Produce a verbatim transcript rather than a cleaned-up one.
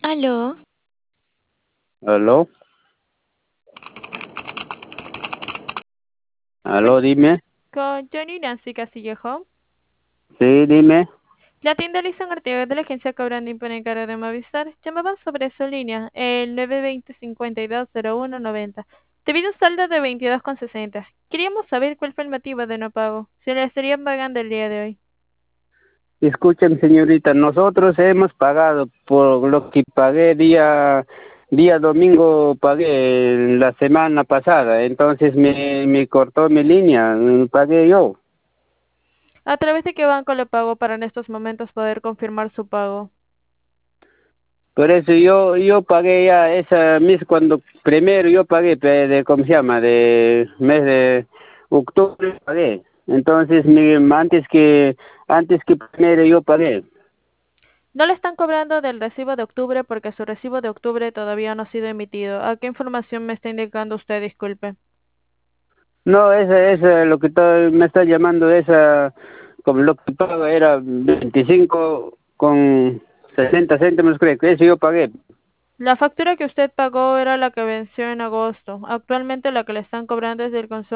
Aló, Aló, bueno, aló, dime. con Johnny Nancy Castillejo. Sí, dime. La tienda Lisa Artigas de la agencia cobrando impone cara de Movistar llamaban sobre su línea, el nueve dos cero cinco dos cero uno nueve cero. Debido a un saldo de veintidós con sesenta. Queríamos saber cuál fue el motivo de no pago. Se le estarían pagando el día de hoy. Escuchen, señorita, nosotros hemos pagado por lo que pagué día día domingo, pagué la semana pasada, entonces me, me cortó mi línea, mm, pagué yo. ¿A través de qué banco le pagó para en estos momentos poder confirmar su pago? Por eso yo yo pagué ya esa mes cuando primero yo pagué pe- de cómo se llama de mes de octubre pagué. Entonces mi, antes que antes que primero yo pagué. No le están cobrando del recibo de octubre porque su recibo de octubre todavía no ha sido emitido. ¿A qué información me está indicando usted? Disculpe. No, esa, esa, lo que está- me está llamando, esa, como lo que pago era veinticinco con sesenta céntimos, creo que eso yo pagué. La factura que usted pagó era la que venció en agosto. Actualmente la que le están cobrando es del consumo.